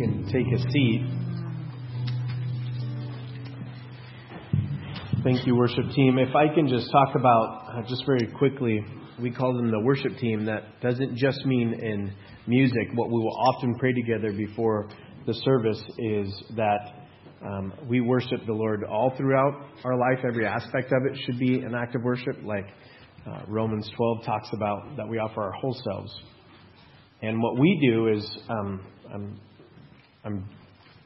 can take a seat. Thank you, worship team. If I can just talk about, just very quickly, we call them the worship team. That doesn't just mean in music. What we will often pray together before the service is that we worship the Lord all throughout our life. Every aspect of it should be an act of worship, like Romans 12 talks about, that we offer our whole selves. And what we do is I'm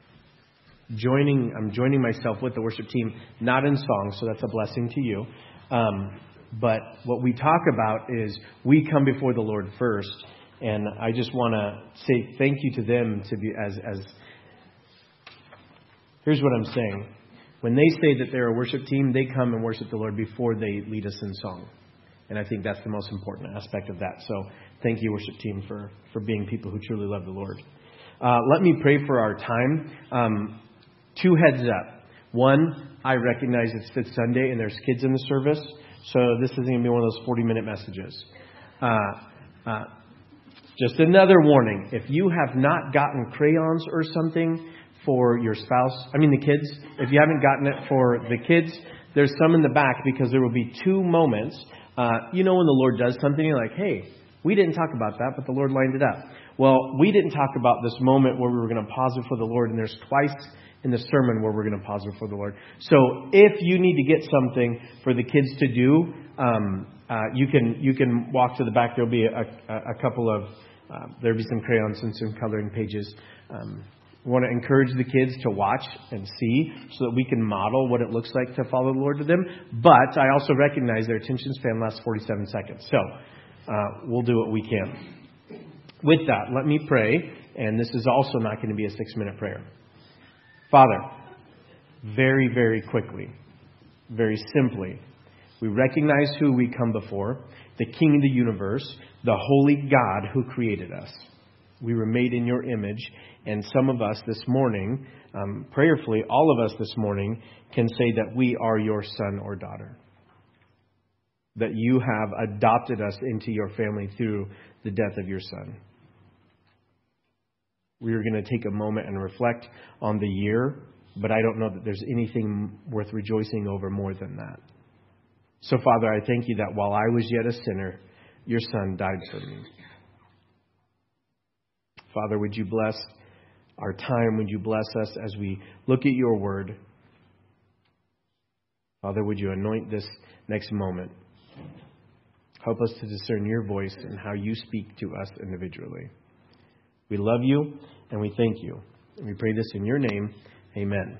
joining myself with the worship team, not in song, so that's a blessing to you. But what we talk about is we come before the Lord first, and I just want to say thank you to them to be as. Here's what I'm saying. When they say that they're a worship team, they come and worship the Lord before they lead us in song. And I think that's the most important aspect of that. So thank you, worship team, for being people who truly love the Lord. Let me pray for our time. 2 heads up. One, I recognize it's Fifth Sunday and there's kids in the service. So this isn't going to be one of those 40-minute messages. Just another warning. If you have not gotten crayons or something for your spouse, the kids, if you haven't gotten it for the kids, there's some in the back, because there will be 2 moments. When the Lord does something, you're like, hey, we didn't talk about that, but the Lord lined it up. Well, we didn't talk about this moment where we were going to pause before the Lord, and there's twice in the sermon where we're going to pause before the Lord. So if you need to get something for the kids to do, you can walk to the back. There'll be a couple of, there'll be some crayons and some coloring pages. I want to encourage the kids to watch and see so that we can model what it looks like to follow the Lord to them. But I also recognize their attention span lasts 47 seconds. So we'll do what we can. With that, let me pray. And this is also not going to be a 6-minute prayer. Father, very, very quickly, very simply, we recognize who we come before, the King of the universe, the holy God who created us. We were made in your image, and some of us this morning, prayerfully, all of us this morning, can say that we are your son or daughter. That you have adopted us into your family through the death of your son. We are going to take a moment and reflect on the year, but I don't know that there's anything worth rejoicing over more than that. So, Father, I thank you that while I was yet a sinner, your son died for me. Father, would you bless our time? Would you bless us as we look at your word? Father, would you anoint this next moment? Help us to discern your voice and how you speak to us individually. We love you and we thank you. And we pray this in your name. Amen.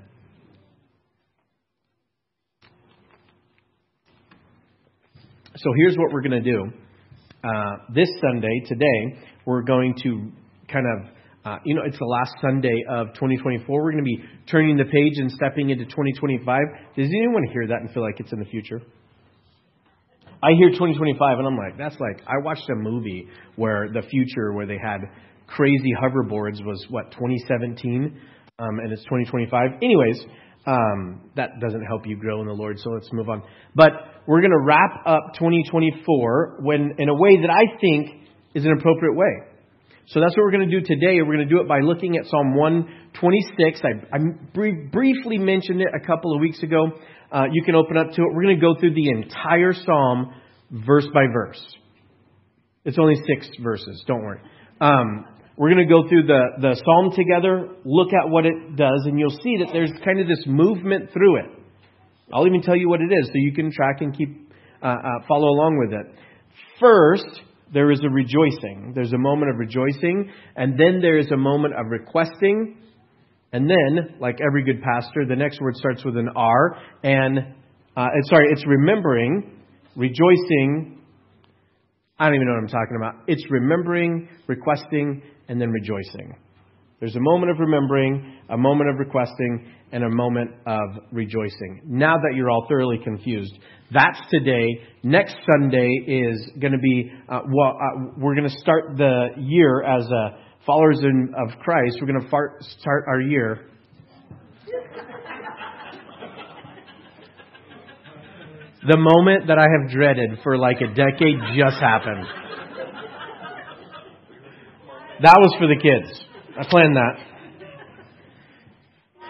So here's what we're going to do. This Sunday, today, we're going to kind of, it's the last Sunday of 2024. We're going to be turning the page and stepping into 2025. Does anyone hear that and feel like it's in the future? I hear 2025 and I'm like, that's like, I watched a movie where the future, where they had crazy hoverboards, was 2017, and it's 2025. Anyways, that doesn't help you grow in the Lord, so let's move on. But we're going to wrap up 2024 in a way that I think is an appropriate way. So that's what we're going to do today. We're going to do it by looking at Psalm 126. I briefly mentioned it a couple of weeks ago. You can open up to it. We're going to go through the entire Psalm verse by verse. It's only 6 verses. Don't worry. We're going to go through the Psalm together, look at what it does, and you'll see that there's kind of this movement through it. I'll even tell you what it is so you can track and keep follow along with it. First, there is a rejoicing. There's a moment of rejoicing, and then there is a moment of requesting, and then, like every good pastor, the next word starts with an R, and it's remembering, rejoicing. I don't even know what I'm talking about. It's remembering, requesting, and then rejoicing. There's a moment of remembering, a moment of requesting, and a moment of rejoicing. Now that you're all thoroughly confused, that's today. Next Sunday is going to be, we're going to start the year as followers of Christ. We're going to start our year. The moment that I have dreaded for like a decade just happened. That was for the kids. I planned that.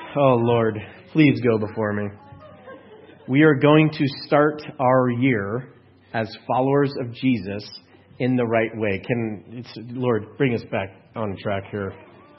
Oh, Lord, please go before me. We are going to start our year as followers of Jesus in the right way. Lord, bring us back on track here.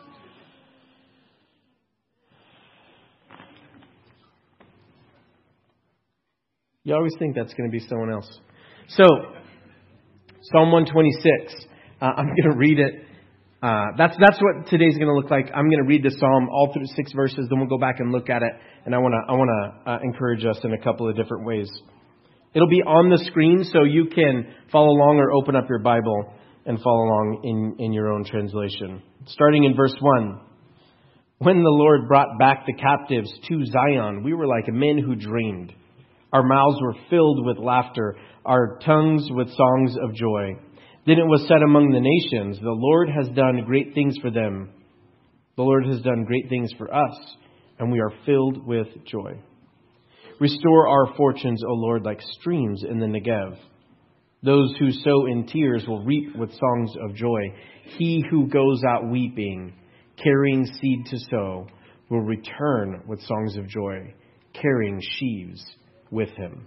You always think that's going to be someone else. So, Psalm 126. I'm going to read it. That's what today's going to look like. I'm going to read the Psalm all through 6 verses. Then we'll go back and look at it. And I want to encourage us in a couple of different ways. It'll be on the screen so you can follow along or open up your Bible and follow along in your own translation. Starting in verse 1. When the Lord brought back the captives to Zion, we were like men who dreamed. Our mouths were filled with laughter, our tongues with songs of joy. Then it was said among the nations, the Lord has done great things for them. The Lord has done great things for us, and we are filled with joy. Restore our fortunes, O Lord, like streams in the Negev. Those who sow in tears will reap with songs of joy. He who goes out weeping, carrying seed to sow, will return with songs of joy, carrying sheaves with him.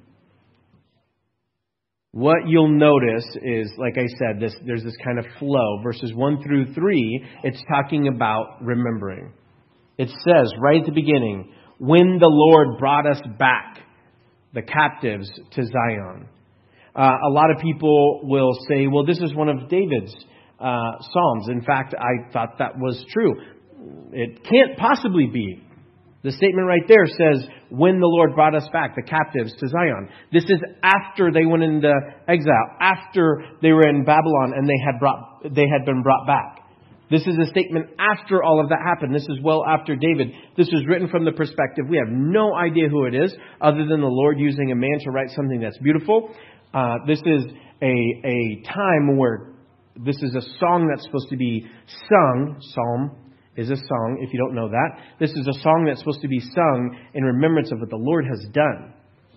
What you'll notice is, like I said, there's this kind of flow. Verses 1 through 3, it's talking about remembering. It says right at the beginning, when the Lord brought us back, the captives, to Zion. A lot of people will say, well, this is one of David's Psalms. In fact, I thought that was true. It can't possibly be. The statement right there says, when the Lord brought us back, the captives, to Zion. This is after they went into exile, after they were in Babylon and they had been brought back. This is a statement after all of that happened. This is well after David. This was written from the perspective, we have no idea who it is, other than the Lord using a man to write something that's beautiful. This is a time where this is a song that's supposed to be sung. Psalm is a song, if you don't know that. This is a song that's supposed to be sung in remembrance of what the Lord has done.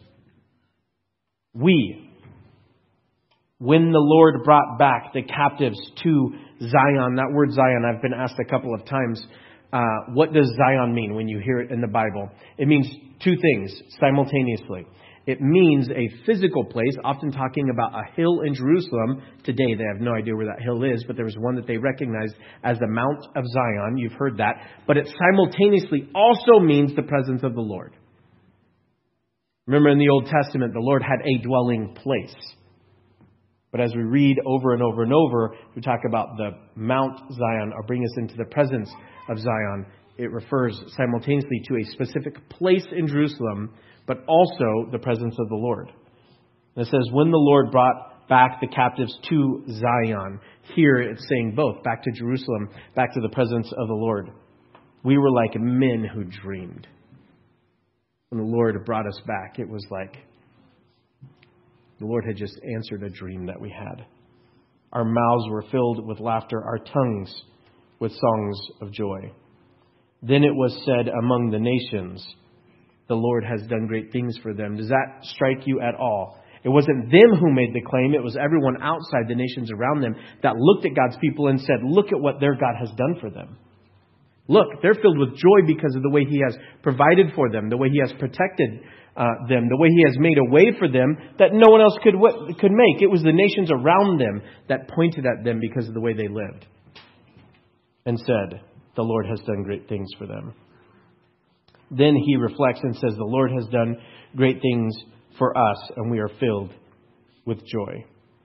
When the Lord brought back the captives to Zion, that word Zion, I've been asked a couple of times, what does Zion mean when you hear it in the Bible? It means two things simultaneously. It means a physical place, often talking about a hill in Jerusalem. Today, they have no idea where that hill is, but there was one that they recognized as the Mount of Zion. You've heard that. But it simultaneously also means the presence of the Lord. Remember in the Old Testament, the Lord had a dwelling place. But as we read over and over and over, we talk about the Mount Zion, or bring us into the presence of Zion. It refers simultaneously to a specific place in Jerusalem, but also the presence of the Lord. And it says, when the Lord brought back the captives to Zion. Here it's saying both, back to Jerusalem, back to the presence of the Lord. We were like men who dreamed. When the Lord brought us back, it was like the Lord had just answered a dream that we had. Our mouths were filled with laughter, our tongues with songs of joy. Then it was said among the nations, the Lord has done great things for them. Does that strike you at all? It wasn't them who made the claim. It was everyone outside, the nations around them, that looked at God's people and said, look at what their God has done for them. Look, they're filled with joy because of the way He has provided for them, the way He has protected them, the way He has made a way for them that no one else could make. It was the nations around them that pointed at them because of the way they lived and said, the Lord has done great things for them. Then he reflects and says, the Lord has done great things for us, and we are filled with joy.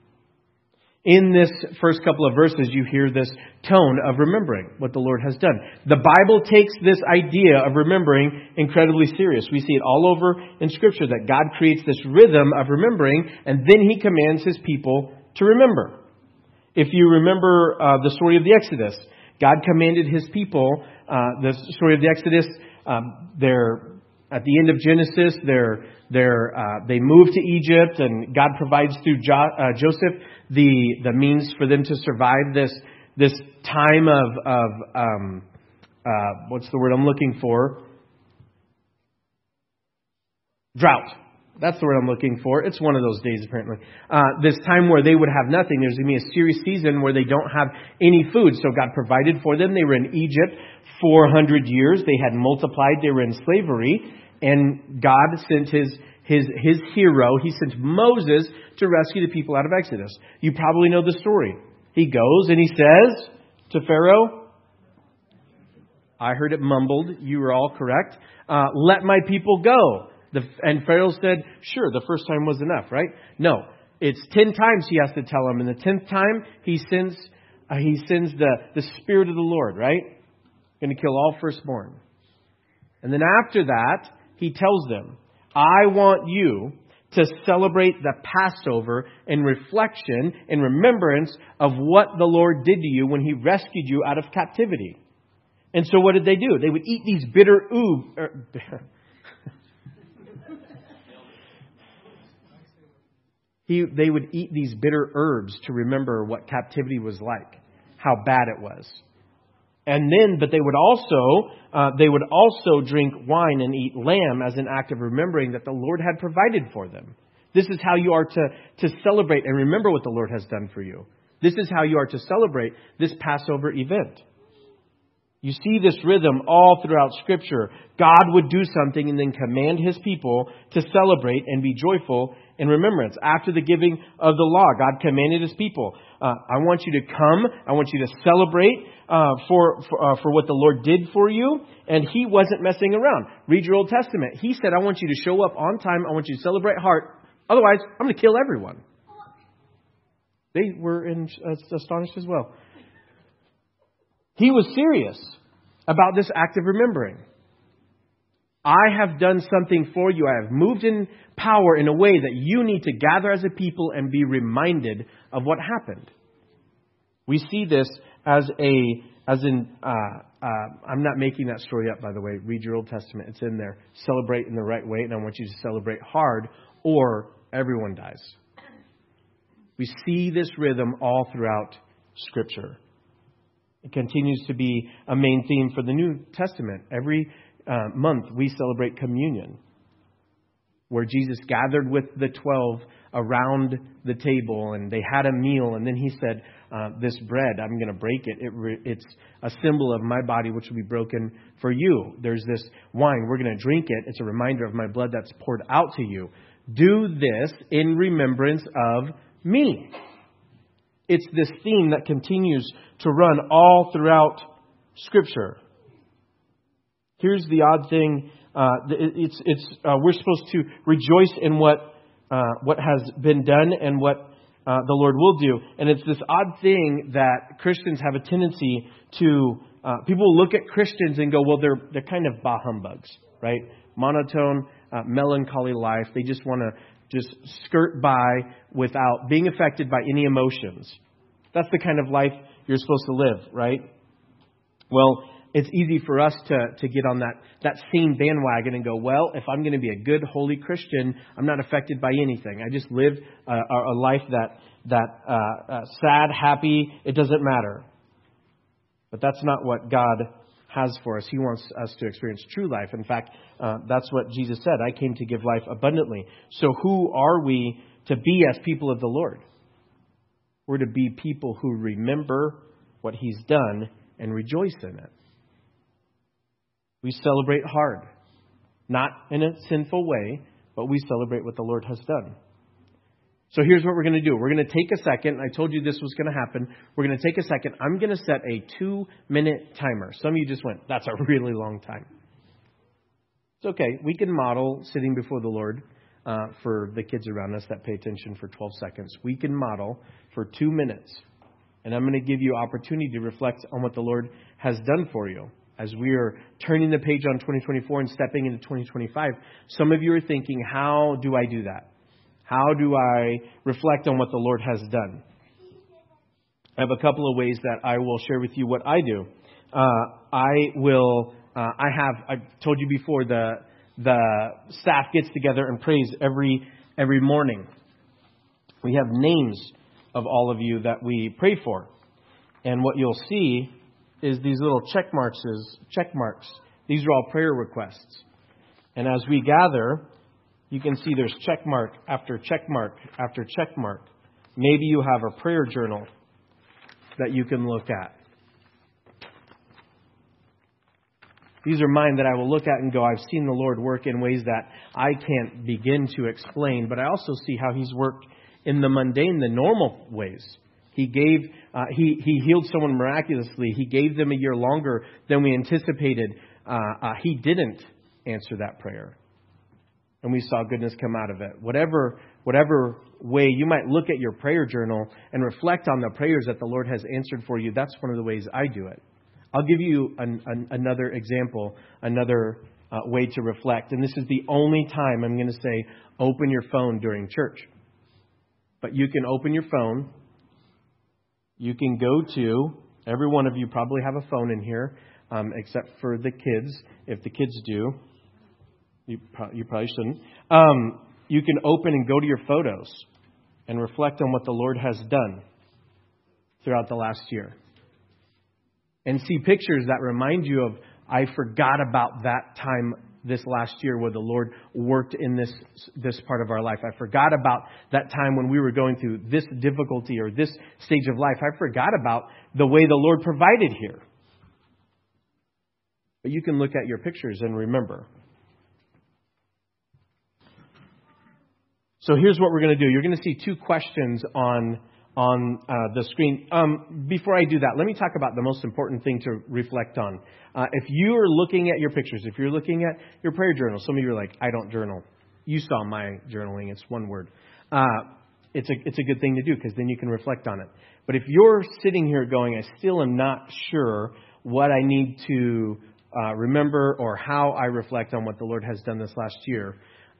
In this first couple of verses, you hear this tone of remembering what the Lord has done. The Bible takes this idea of remembering incredibly serious. We see it all over in Scripture that God creates this rhythm of remembering, and then He commands His people to remember. If you remember the story of the Exodus, God commanded His people, the story of the Exodus, they're at the end of Genesis, they move to Egypt, and God provides through Joseph the means for them to survive this time of what's the word I'm looking for? Drought. That's the word I'm looking for. It's one of those days, apparently. This time where they would have nothing. There's going to be a serious season where they don't have any food. So God provided for them. They were in Egypt 400 years. They had multiplied. They were in slavery. And God sent his hero. He sent Moses to rescue the people out of Exodus. You probably know the story. He goes and he says to Pharaoh, I heard it mumbled. You were all correct. Let my people go. And Pharaoh said, sure, the first time was enough, right? No, it's 10 times he has to tell him. And the 10th time, he sends the Spirit of the Lord, right? Going to kill all firstborn. And then after that, he tells them, I want you to celebrate the Passover in reflection and remembrance of what the Lord did to you when he rescued you out of captivity. And so what did they do? They would eat these bitter They would eat these bitter herbs to remember what captivity was like, how bad it was. And then, but they would also drink wine and eat lamb as an act of remembering that the Lord had provided for them. This is how you are to celebrate and remember what the Lord has done for you. This is how you are to celebrate this Passover event. You see this rhythm all throughout Scripture. God would do something and then command His people to celebrate and be joyful in remembrance. After the giving of the law, God commanded His people, I want you to come. I want you to celebrate for what the Lord did for you. And He wasn't messing around. Read your Old Testament. He said, I want you to show up on time. I want you to celebrate heart. Otherwise, I'm going to kill everyone. They were astonished as well. He was serious about this act of remembering. I have done something for you. I have moved in power in a way that you need to gather as a people and be reminded of what happened. We see this I'm not making that story up, by the way. Read your Old Testament. It's in there. Celebrate in the right way, and I want you to celebrate hard or everyone dies. We see this rhythm all throughout Scripture. It continues to be a main theme for the New Testament. Every month we celebrate communion, where Jesus gathered with the 12 around the table and they had a meal. And then He said, this bread, I'm going to break it. It's a symbol of my body, which will be broken for you. There's this wine. We're going to drink it. It's a reminder of my blood that's poured out to you. Do this in remembrance of me. It's this theme that continues to run all throughout Scripture. Here's the odd thing. We're supposed to rejoice in what has been done and what the Lord will do. And it's this odd thing that Christians have a tendency to... people look at Christians and go, well, they're kind of bah humbugs, right? Monotone, melancholy life. They just want to just skirt by without being affected by any emotions. That's the kind of life you're supposed to live, right? Well, it's easy for us to get on that same bandwagon and go, well, if I'm going to be a good, holy Christian, I'm not affected by anything. I just live a life that sad, happy, it doesn't matter. But that's not what God has for us. He wants us to experience true life. In fact, that's what Jesus said. I came to give life abundantly. So who are we to be as people of the Lord? We're to be people who remember what He's done and rejoice in it. We celebrate hard, not in a sinful way, but we celebrate what the Lord has done. So here's what we're going to do. We're going to take a second. I told you this was going to happen. We're going to take a second. I'm going to set a 2-minute timer. Some of you just went, that's a really long time. It's okay. We can model sitting before the Lord for the kids around us that pay attention for 12 seconds. We can model for 2 minutes. And I'm going to give you opportunity to reflect on what the Lord has done for you. As we are turning the page on 2024 and stepping into 2025, some of you are thinking, how do I do that? How do I reflect on what the Lord has done? I have a couple of ways that I will share with you what I do. I've told you before, the staff gets together and prays every morning. We have names of all of you that we pray for. And what you'll see is these little check marks. These are all prayer requests. And as we gather, You can see there's check mark after check mark after check mark. Maybe you have a prayer journal that you can look at. These are mine that I will look at and go, I've seen the Lord work in ways that I can't begin to explain, but I also see how He's worked in the mundane, the normal ways. He healed someone miraculously. He gave them a year longer than we anticipated. He didn't answer that prayer. And we saw goodness come out of it. Whatever way you might look at your prayer journal and reflect on the prayers that the Lord has answered for you, that's one of the ways I do it. I'll give you another example, another way to reflect. And this is the only time I'm going to say, open your phone during church. But you can open your phone. You can go to, every one of you probably have a phone in here, except for the kids. If the kids do, you probably shouldn't. You can open and go to your photos and reflect on what the Lord has done throughout the last year. And see pictures that remind you of, I forgot about that time this last year where the Lord worked in this part of our life. I forgot about that time when we were going through this difficulty or this stage of life. I forgot about the way the Lord provided here. But you can look at your pictures and remember. So here's what we're going to do. You're going to see two questions on the screen. Before I do that, let me talk about the most important thing to reflect on. If you are looking at your pictures, if you're looking at your prayer journal, some of you are like, I don't journal. You saw my journaling. It's one word. It's a good thing to do because then you can reflect on it. But if you're sitting here going, I still am not sure what I need to remember or how I reflect on what the Lord has done this last year,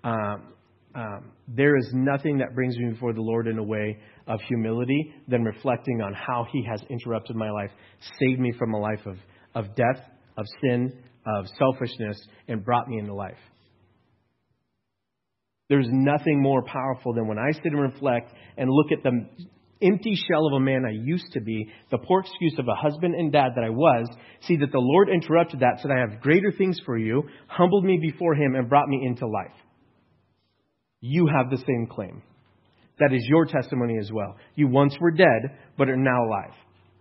there is nothing that brings me before the Lord in a way of humility than reflecting on how He has interrupted my life, saved me from a life of death, of sin, of selfishness, and brought me into life. There's nothing more powerful than when I sit and reflect and look at the empty shell of a man I used to be, the poor excuse of a husband and dad that I was, see that the Lord interrupted that, said, I have greater things for you, humbled me before Him, and brought me into life. You have the same claim. That is your testimony as well. You once were dead, but are now alive.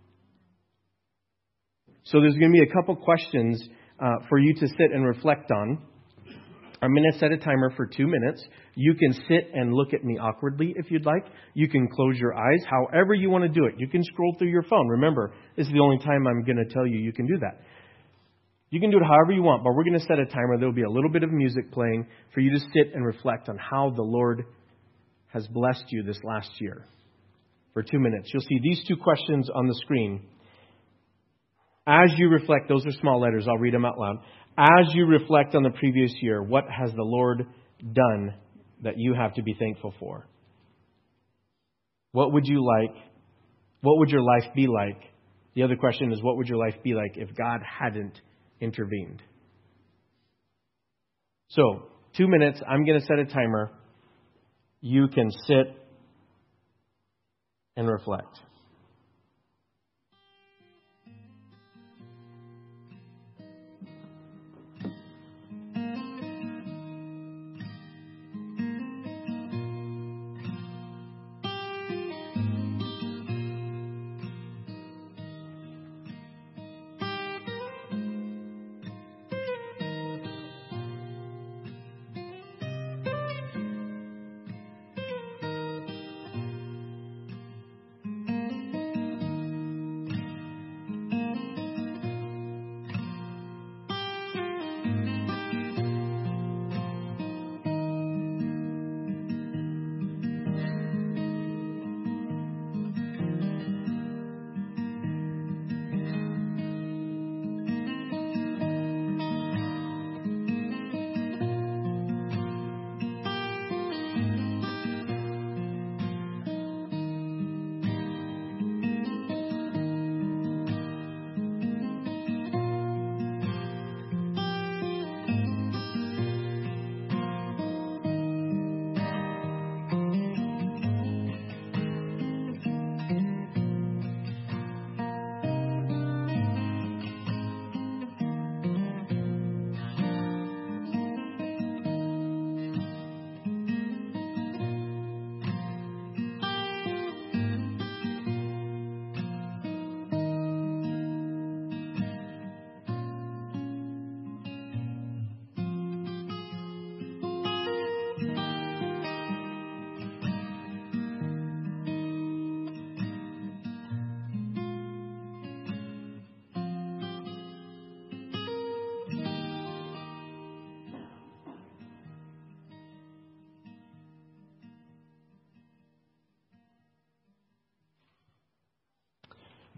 So there's going to be a couple questions for you to sit and reflect on. I'm going to set a timer for 2 minutes. You can sit and look at me awkwardly if you'd like. You can close your eyes, however you want to do it. You can scroll through your phone. Remember, this is the only time I'm going to tell you you can do that. You can do it however you want, but we're going to set a timer. There will be a little bit of music playing for you to sit and reflect on how the Lord has blessed you this last year. For 2 minutes. You'll see these two questions on the screen. As you reflect, those are small letters. I'll read them out loud. As you reflect on the previous year, what has the Lord done that you have to be thankful for? What would you like? What would your life be like? The other question is, what would your life be like if God hadn't intervened? So, 2 minutes. I'm going to set a timer. You can sit and reflect.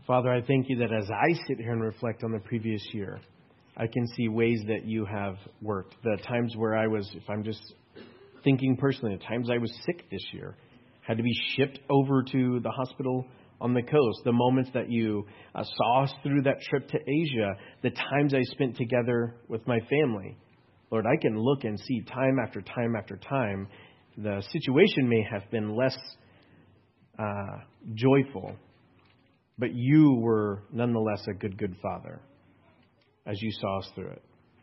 Father, I thank you that as I sit here and reflect on the previous year, I can see ways that you have worked. The times where I was, if I'm just thinking personally, the times I was sick this year, had to be shipped over to the hospital on the coast, the moments that you saw us through that trip to Asia, the times I spent together with my family. Lord, I can look and see time after time after time, the situation may have been less joyful, but you were nonetheless a good Father as you saw us through it.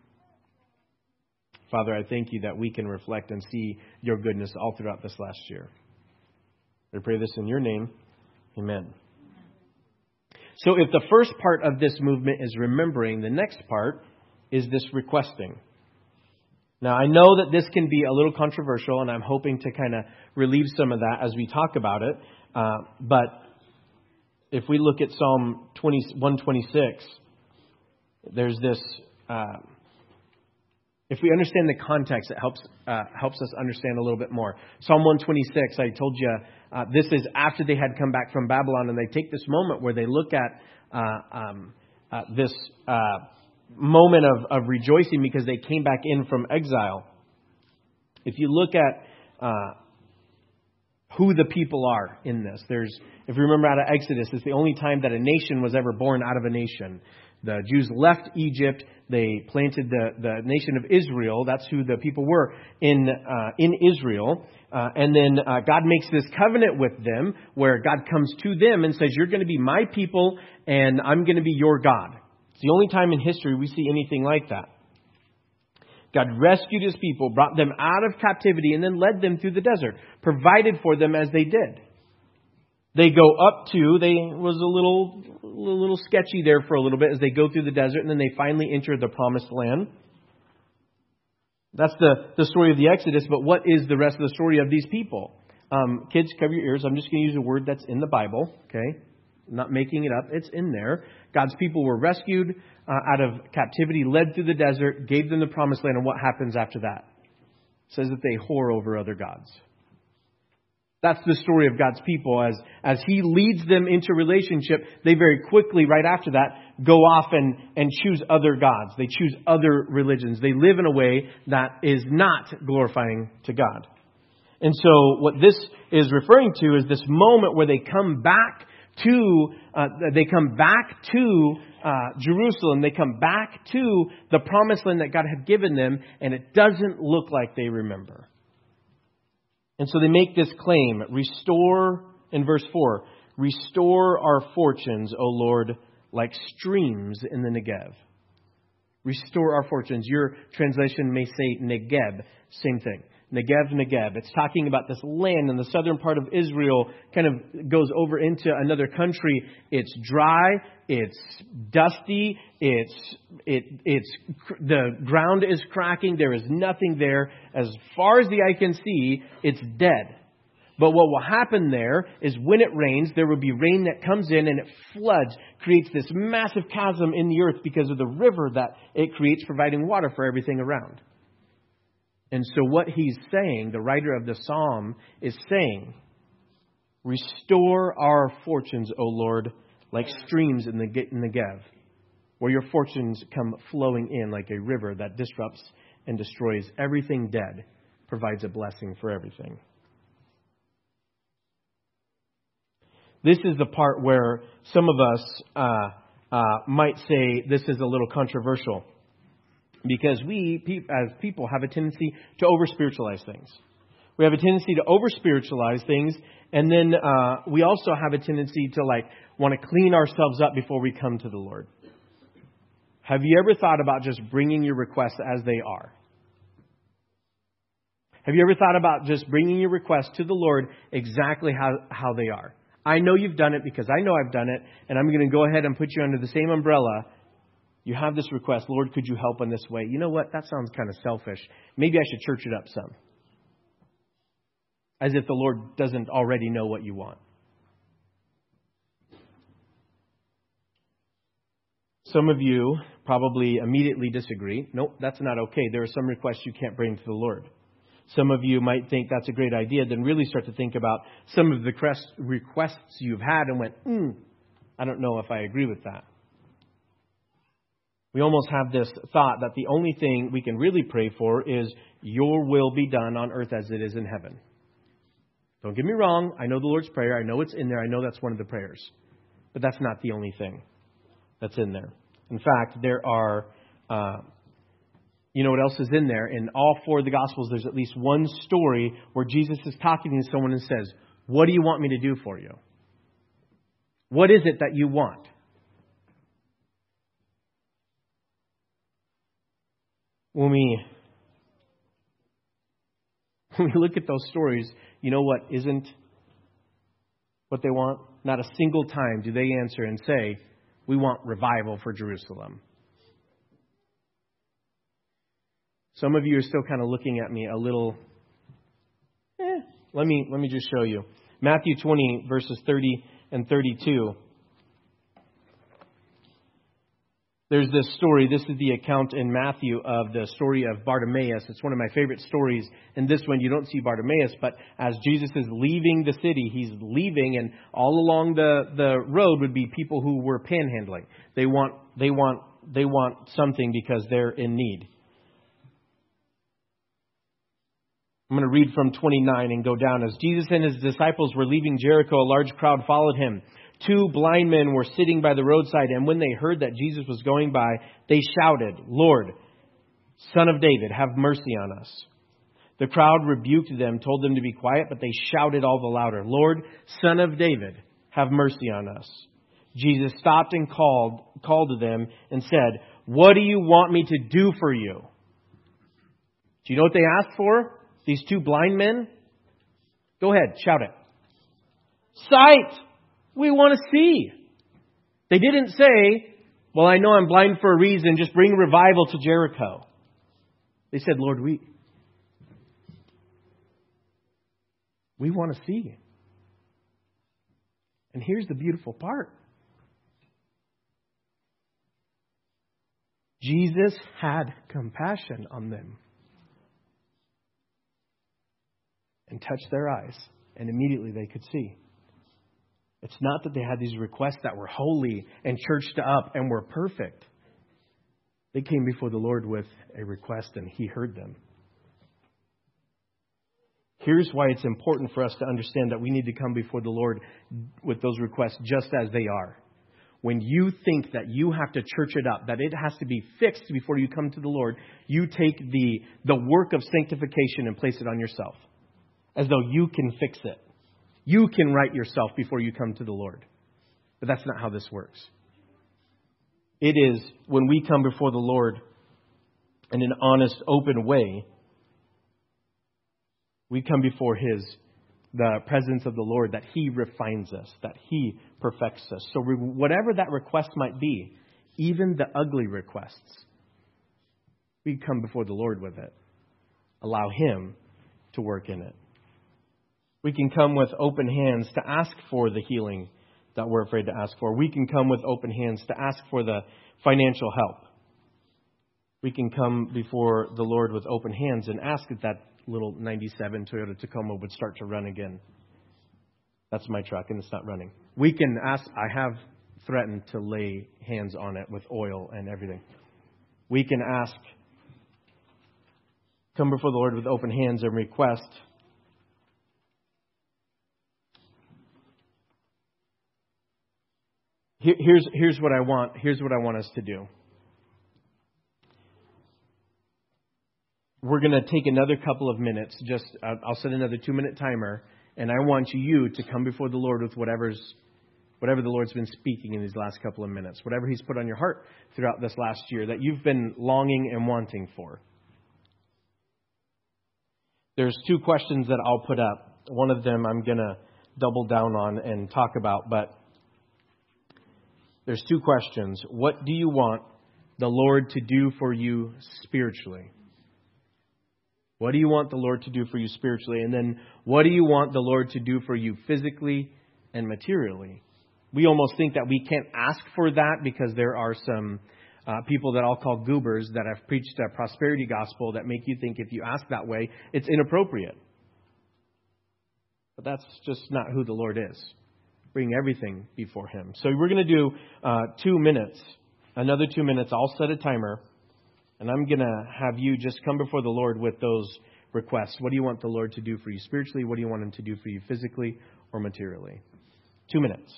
Father, I thank you that we can reflect and see your goodness all throughout this last year. I pray this in your name. Amen. So if the first part of this movement is remembering, the next part is this requesting. Now, I know that this can be a little controversial, and I'm hoping to kind of relieve some of that as we talk about it. But if we look at Psalm 126, there's this... if we understand the context, it helps us understand a little bit more. Psalm 126, I told you, this is after they had come back from Babylon, and they take this moment where they look at this moment of rejoicing because they came back in from exile. If you look at who the people are in this, if you remember out of Exodus, it's the only time that a nation was ever born out of a nation. The Jews left Egypt. They planted the nation of Israel. That's who the people were in Israel. And then God makes this covenant with them where God comes to them and says, you're going to be my people and I'm going to be your God. It's the only time in history we see anything like that. God rescued his people, brought them out of captivity, and then led them through the desert, provided for them as they did. They go up to, they was a little sketchy there for a little bit as they go through the desert, and then they finally enter the promised land. That's the story of the Exodus, but what is the rest of the story of these people? Kids, cover your ears. I'm just going to use a word that's in the Bible, okay? I'm not making it up. It's in there. God's people were rescued out of captivity, led through the desert, gave them the promised land, and what happens after that? It says that they whore over other gods. That's the story of God's people. As he leads them into relationship, they very quickly, right after that, go off and choose other gods. They choose other religions. They live in a way that is not glorifying to God. And so what this is referring to is this moment where they come back to Jerusalem. They come back to the promised land that God had given them, and it doesn't look like they remember. And so they make this claim, restore, in verse 4, restore our fortunes, O Lord, like streams in the Negev. Restore our fortunes. Your translation may say Negeb, same thing. Negev. It's talking about this land in the southern part of Israel, kind of goes over into another country. It's dry, it's dusty, the ground is cracking, there is nothing there. As far as the eye can see, it's dead. But what will happen there is when it rains, there will be rain that comes in and it floods, creates this massive chasm in the earth because of the river that it creates, providing water for everything around. And so what he's saying, the writer of the psalm is saying, restore our fortunes, O Lord, like streams in the Negev, where your fortunes come flowing in like a river that disrupts and destroys everything dead, provides a blessing for everything. This is the part where some of us might say this is a little controversial. Because we, as people, have a tendency to over-spiritualize things. We have a tendency to over-spiritualize things, and then we also have a tendency to want to clean ourselves up before we come to the Lord. Have you ever thought about just bringing your requests as they are? Have you ever thought about just bringing your requests to the Lord exactly how they are? I know you've done it because I know I've done it, and I'm going to go ahead and put you under the same umbrella. You have this request, Lord, could you help in this way? You know what? That sounds kind of selfish. Maybe I should church it up some. As if the Lord doesn't already know what you want. Some of you probably immediately disagree. Nope, that's not okay. There are some requests you can't bring to the Lord. Some of you might think that's a great idea, then really start to think about some of the requests you've had and went, I don't know if I agree with that. We almost have this thought that the only thing we can really pray for is your will be done on earth as it is in heaven. Don't get me wrong. I know the Lord's Prayer. I know it's in there. I know that's one of the prayers. But that's not the only thing that's in there. In fact, there are, you know what else is in there? In all four of the Gospels, there's at least one story where Jesus is talking to someone and says, what do you want me to do for you? What is it that you want? When we look at those stories, you know what isn't what they want? Not a single time do they answer and say, we want revival for Jerusalem. Some of you are still kind of looking at me a little, Let me just show you. Matthew 20, verses 30 and 32. There's this story. This is the account in Matthew of the story of Bartimaeus. It's one of my favorite stories. In this one, you don't see Bartimaeus, but as Jesus is leaving the city, he's leaving, and all along the road would be people who were panhandling. They want something because they're in need. I'm going to read from 29 and go down. As Jesus and his disciples were leaving Jericho, a large crowd followed him. 2 blind men were sitting by the roadside, and when they heard that Jesus was going by, they shouted, Lord, Son of David, have mercy on us. The crowd rebuked them, told them to be quiet, but they shouted all the louder, Lord, Son of David, have mercy on us. Jesus stopped and called to them and said, what do you want me to do for you? Do you know what they asked for? These 2 blind men? Go ahead, shout it. Sight! We want to see. They didn't say, well, I know I'm blind for a reason. Just bring revival to Jericho. They said, Lord, we want to see. And here's the beautiful part. Jesus had compassion on them and touched their eyes, and immediately they could see. It's not that they had these requests that were holy and churched up and were perfect. They came before the Lord with a request and He heard them. Here's why it's important for us to understand that we need to come before the Lord with those requests just as they are. When you think that you have to church it up, that it has to be fixed before you come to the Lord, you take the work of sanctification and place it on yourself, as though you can fix it. You can right yourself before you come to the Lord. But that's not how this works. It is when we come before the Lord in an honest, open way, we come before the presence of the Lord, that He refines us, that He perfects us. So whatever that request might be, even the ugly requests, we come before the Lord with it. Allow Him to work in it. We can come with open hands to ask for the healing that we're afraid to ask for. We can come with open hands to ask for the financial help. We can come before the Lord with open hands and ask that that little 97 Toyota Tacoma would start to run again. That's my truck, and it's not running. We can ask, I have threatened to lay hands on it with oil and everything. We can ask, come before the Lord with open hands and request. Here's what I want. Here's what I want us to do. We're going to take another couple of minutes. I'll set another 2-minute timer, and I want you to come before the Lord with whatever the Lord's been speaking in these last couple of minutes, whatever He's put on your heart throughout this last year that you've been longing and wanting for. There's 2 questions that I'll put up. One of them I'm going to double down on and talk about, but there's 2 questions. What do you want the Lord to do for you spiritually? What do you want the Lord to do for you spiritually? And then what do you want the Lord to do for you physically and materially? We almost think that we can't ask for that because there are some people that I'll call goobers that have preached a prosperity gospel that make you think if you ask that way, it's inappropriate. But that's just not who the Lord is. bring everything before Him. So we're going to do 2 minutes, another 2 minutes. I'll set a timer, and I'm going to have you just come before the Lord with those requests. What do you want the Lord to do for you spiritually? What do you want Him to do for you physically or materially? 2 minutes.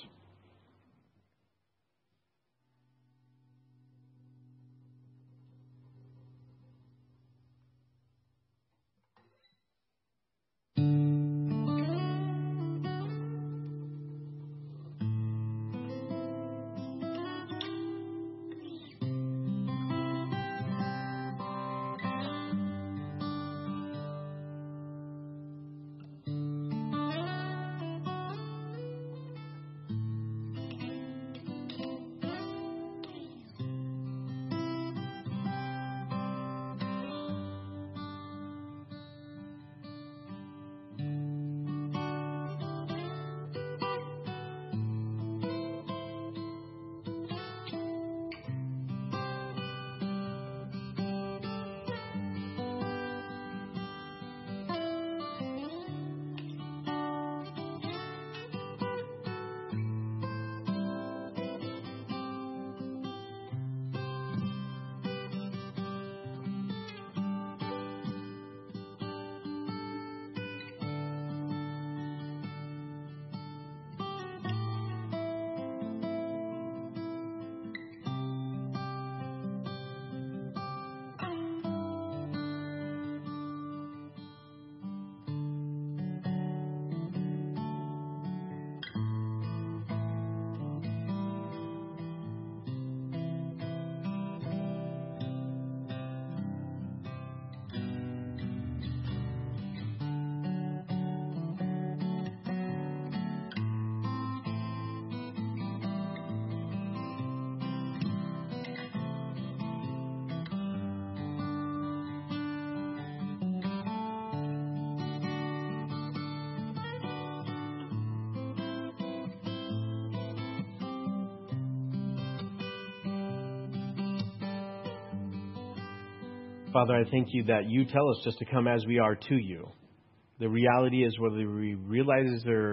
Father, I thank you that you tell us just to come as we are to you. The reality is, whether we realize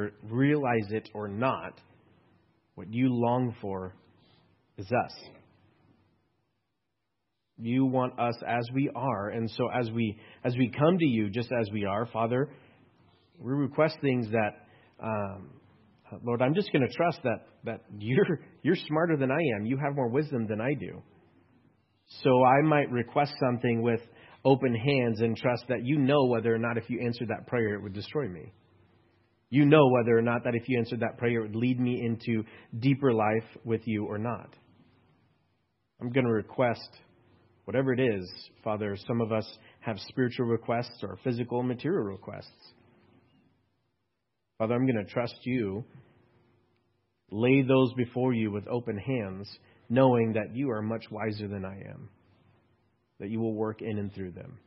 it or not, what you long for is us. You want us as we are, and so as we come to you just as we are, Father, we request things that, Lord, I'm just going to trust that you're smarter than I am. You have more wisdom than I do. So I might request something with open hands and trust that you know whether or not if you answered that prayer, it would destroy me. You know whether or not that if you answered that prayer, it would lead me into deeper life with you or not. I'm going to request whatever it is, Father. Some of us have spiritual requests or physical, material requests. Father, I'm going to trust you, lay those before you with open hands, knowing that you are much wiser than I am, that you will work in and through them.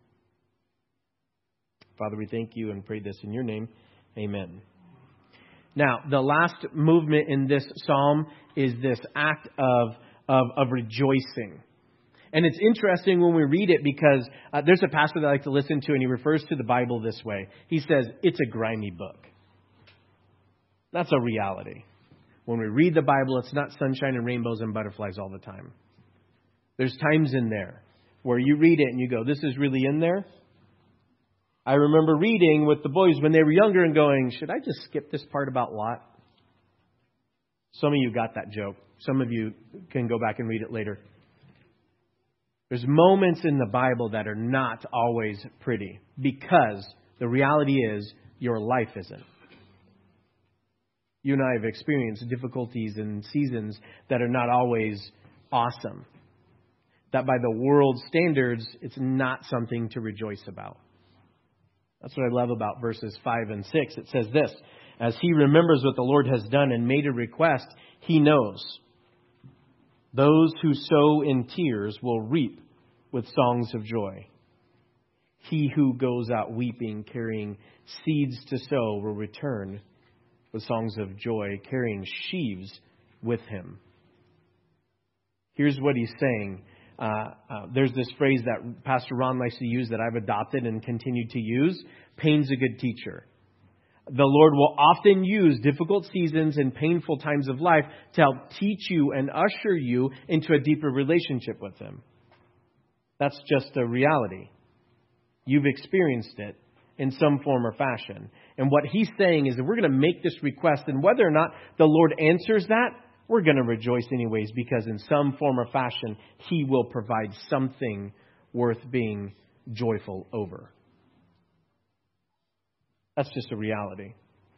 Father, we thank you and pray this in your name. Amen. Now, the last movement in this psalm is this act of rejoicing. And it's interesting when we read it because there's a pastor that I like to listen to, and he refers to the Bible this way. He says, it's a grimy book. That's a reality. When we read the Bible, it's not sunshine and rainbows and butterflies all the time. There's times in there where you read it and you go, this is really in there? I remember reading with the boys when they were younger and going, should I just skip this part about Lot? Some of you got that joke. Some of you can go back and read it later. There's moments in the Bible that are not always pretty because the reality is your life isn't. You and I have experienced difficulties and seasons that are not always awesome. That by the world's standards, it's not something to rejoice about. That's what I love about verses 5 and 6. It says this, as he remembers what the Lord has done and made a request, he knows. Those who sow in tears will reap with songs of joy. He who goes out weeping, carrying seeds to sow, will return with songs of joy, carrying sheaves with him. Here's what he's saying. There's this phrase that Pastor Ron likes to use that I've adopted and continued to use. Pain's a good teacher. The Lord will often use difficult seasons and painful times of life to help teach you and usher you into a deeper relationship with Him. That's just a reality. You've experienced it in some form or fashion. And what He's saying is that we're going to make this request, and whether or not the Lord answers that, we're going to rejoice anyways, because in some form or fashion, He will provide something worth being joyful over. That's just a reality.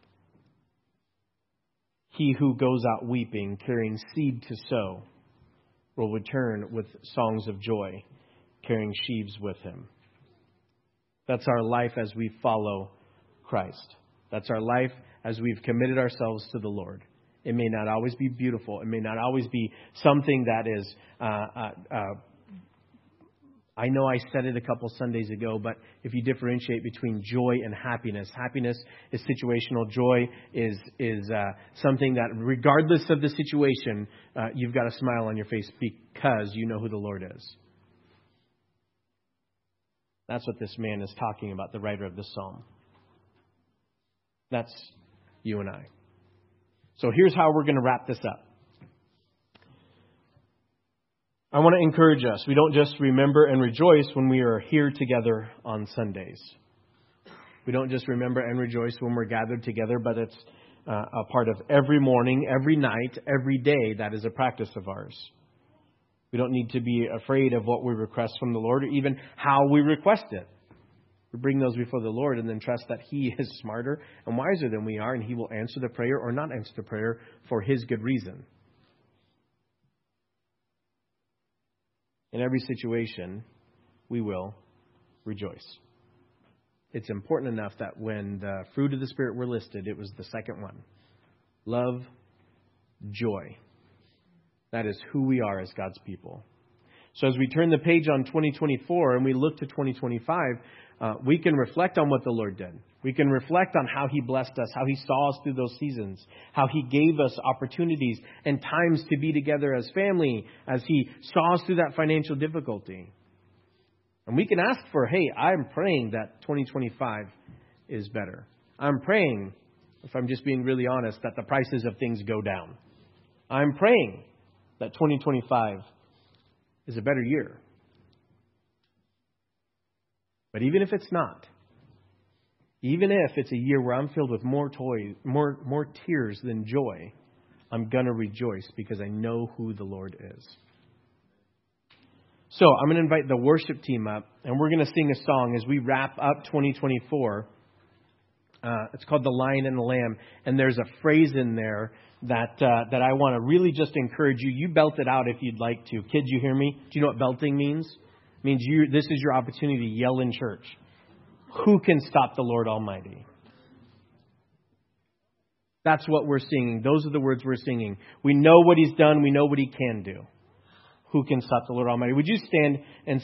He who goes out weeping, carrying seed to sow, will return with songs of joy, carrying sheaves with him. That's our life as we follow Christ. That's our life as we've committed ourselves to the Lord. It may not always be beautiful. It may not always be something that is I know I said it a couple Sundays ago, but if you differentiate between joy and happiness, happiness is situational. Joy is something that, regardless of the situation, you've got a smile on your face because you know who the Lord is. That's what this man is talking about, the writer of the psalm. That's you and I. So here's how we're going to wrap this up. I want to encourage us. We don't just remember and rejoice when we are here together on Sundays. We don't just remember and rejoice when we're gathered together, but it's a part of every morning, every night, every day. That is a practice of ours. We don't need to be afraid of what we request from the Lord or even how we request it. We bring those before the Lord and then trust that He is smarter and wiser than we are, and He will answer the prayer or not answer the prayer for His good reason. In every situation, we will rejoice. It's important enough that when the fruit of the Spirit were listed, it was the second one. Love, joy. That is who we are as God's people. So as we turn the page on 2024 and we look to 2025, we can reflect on what the Lord did. We can reflect on how He blessed us, how He saw us through those seasons, how He gave us opportunities and times to be together as family, as He saw us through that financial difficulty. And we can ask for, hey, I'm praying that 2025 is better. I'm praying, if I'm just being really honest, that the prices of things go down. I'm praying that 2025 is a better year. But even if it's not, even if it's a year where I'm filled with more tears than joy, I'm going to rejoice because I know who the Lord is. So I'm going to invite the worship team up, and we're going to sing a song as we wrap up 2024. It's called The Lion and the Lamb, and there's a phrase in there that I want to really just encourage you. You belt it out if you'd like to. Kids, you hear me? Do you know what belting means? It means this is your opportunity to yell in church. Who can stop the Lord Almighty? That's what we're singing. Those are the words we're singing. We know what He's done. We know what He can do. Who can stop the Lord Almighty? Would you stand and